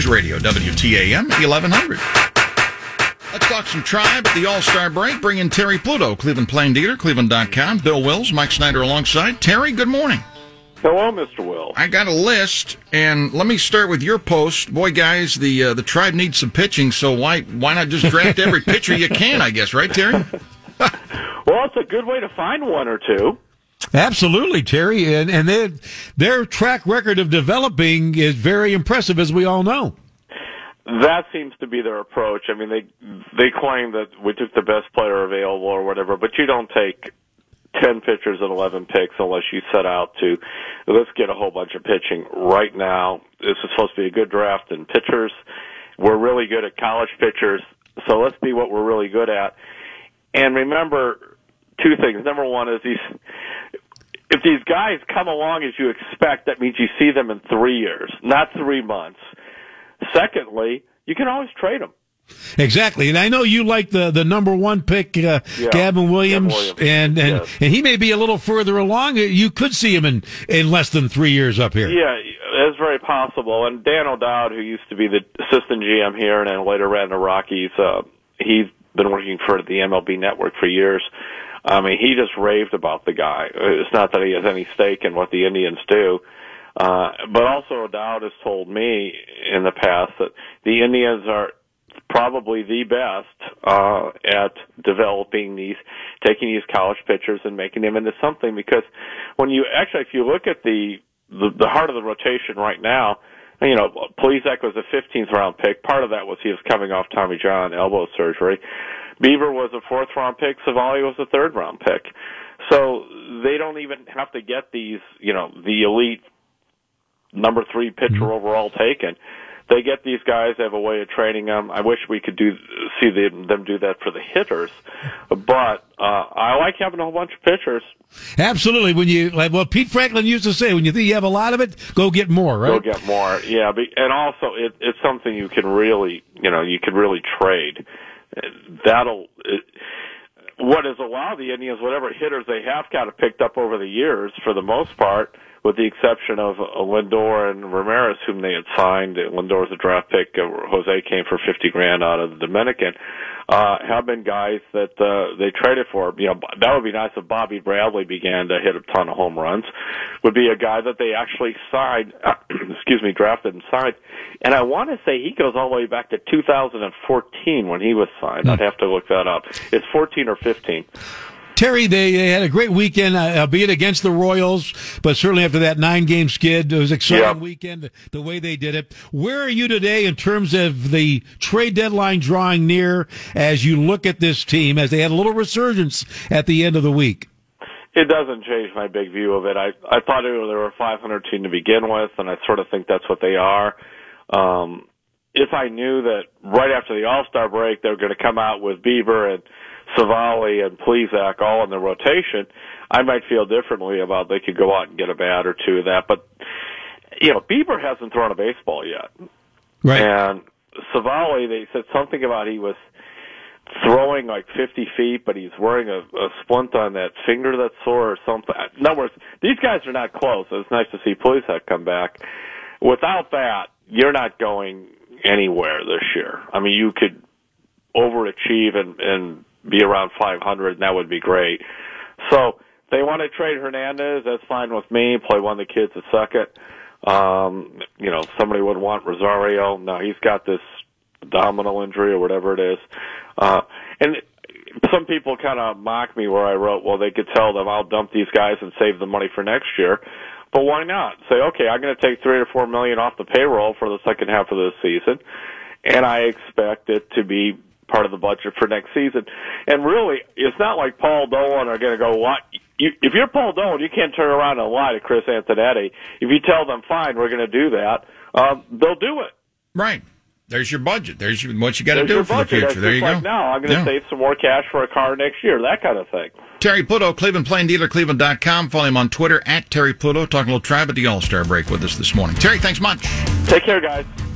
Radio, WTAM 1100. Let's talk some Tribe at the All-Star break. Bring in Terry Pluto, Cleveland Plain Dealer, Cleveland.com. Bill Wills, Mike Snyder alongside. Terry, good morning. Hello, Mr. Will. I got a list, and let me start with your post. Boy, guys, the Tribe needs some pitching, so why not just draft every pitcher you can, I guess, right, Terry? Well, it's a good way to find one or two. Absolutely, Terry, and their track record of developing is very impressive, as we all know. That seems to be their approach. I mean, they claim that we took the best player available or whatever, but you don't take 10 pitchers and 11 picks unless you set out to, let's get a whole bunch of pitching right now. This is supposed to be a good draft in pitchers. We're really good at college pitchers, so let's be what we're really good at. And remember two things. Number one is if these guys come along as you expect, that means you see them in 3 years, not 3 months. Secondly, you can always trade them. Exactly, and I know you like the number one pick, Gavin Williams, and he may be a little further along. You could see him in less than 3 years up here. Yeah, it's very possible. And Dan O'Dowd, who used to be the assistant GM here and then later ran the Rockies, he's been working for the MLB Network for years. I mean, he just raved about the guy. It's not that he has any stake in what the Indians do. But also O'Dowd has told me in the past that the Indians are probably the best at developing taking these college pitchers and making them into something. Because if you look at the heart of the rotation right now, you know, Plesac was a 15th round pick. Part of that was he was coming off Tommy John elbow surgery. Bieber was a 4th round pick. Savali was a 3rd round pick. So they don't even have to get these, you know, the elite number 3 pitcher overall taken. They get these guys, they have a way of training them. I wish we could see them do that for the hitters. But I like having a whole bunch of pitchers. Absolutely. Pete Franklin used to say, when you think you have a lot of it, go get more, right? Go get more, yeah. And also, it's something you can really trade. What has allowed the Indians, whatever hitters they have kind of picked up over the years, for the most part, with the exception of Lindor and Ramirez, whom they had signed. Lindor was a draft pick. Jose came for $50,000 out of the Dominican. Have been guys that they traded for. You know, that would be nice if Bobby Bradley began to hit a ton of home runs. Would be a guy that they actually signed, drafted and signed. And I want to say he goes all the way back to 2014 when he was signed. I'd have to look that up. It's 14 or 15. Terry, they had a great weekend, albeit against the Royals, but certainly after that 9-game skid, it was an exciting weekend, the way they did it. Where are you today in terms of the trade deadline drawing near as you look at this team, as they had a little resurgence at the end of the week? It doesn't change my big view of it. I thought they were a 500 team to begin with, and I sort of think that's what they are. If I knew that right after the All-Star break they were going to come out with Bieber and Savali and Plesac all in the rotation, I might feel differently about they could go out and get a bat or two of that. But, you know, Bieber hasn't thrown a baseball yet. Right. And Savali, they said something about he was throwing like 50 feet, but he's wearing a splint on that finger that's sore or something. In other words, these guys are not close. It's nice to see Plesac come back. Without that, you're not going anywhere this year. I mean, you could overachieve and be around 500, and that would be great. So they want to trade Hernandez. That's fine with me. Play one of the kids at second. You know, somebody would want Rosario. No, he's got this abdominal injury or whatever it is. And some people kind of mock me where I wrote, well, they could tell them I'll dump these guys and save the money for next year. But why not? Say, okay, I'm going to take $3 or $4 million off the payroll for the second half of this season, and I expect it to be part of the budget for next season. And really, it's not like Paul Dolan are going to go, what? If you're Paul Dolan, you can't turn around and lie to Chris Antonetti. If you tell them, fine, we're going to do that, they'll do it. Right. There's your budget. There's what you got to do for the future. There you go. Now I'm going to save some more cash for a car next year, that kind of thing. Terry Pluto, Cleveland Plain Dealer, Cleveland.com. Follow him on Twitter, @Terry Pluto. Talking a little Tribe at the All-Star break with us this morning. Terry, thanks much. Take care, guys.